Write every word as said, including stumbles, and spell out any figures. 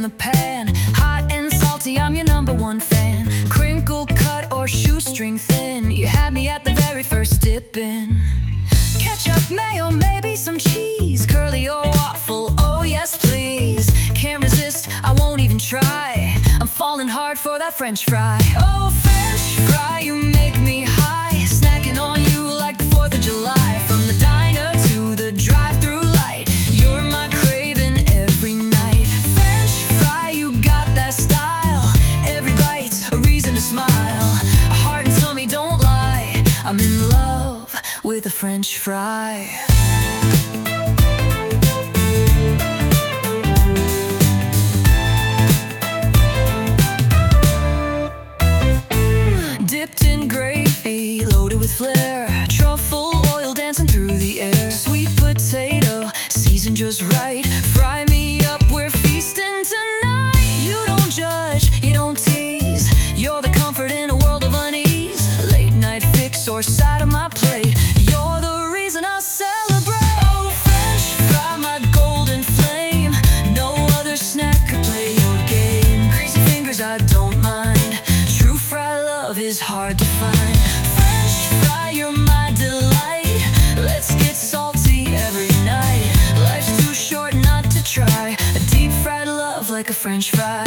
the pan. Hot and salty, I'm your number one fan. Crinkle cut or shoestring thin, you had me at the very first dip in. Ketchup, mayo, maybe some cheese. Curly or waffle, oh yes please. Can't resist, I won't even try. I'm falling hard for that French fry. Oh, French fry, you make me high. Snacking on you like the fourth of July. From the diner to the drive-thru light, you're my craving every night. French fry, you got that style. Every bite's a reason to smile. A heart and tummy don't lie, I'm in love with a French fry. Dipped in gravy, loaded with flair. Truffle oil dancing through the air. Sweet potato, seasoned just right. Fry me up, we're feasting tonight. You don't judge, you don't tease. You're the comfort in a world of unease. Late night fix or side of my plate, you're the reason I celebrate. Oh, French fry, my golden flame. No other snack could play your game. Greasy fingers, I don't mind. True fry love is hard to find. French fry, you're my delight. Let's get salty every night. Life's too short not to try a deep fried love like a French fry.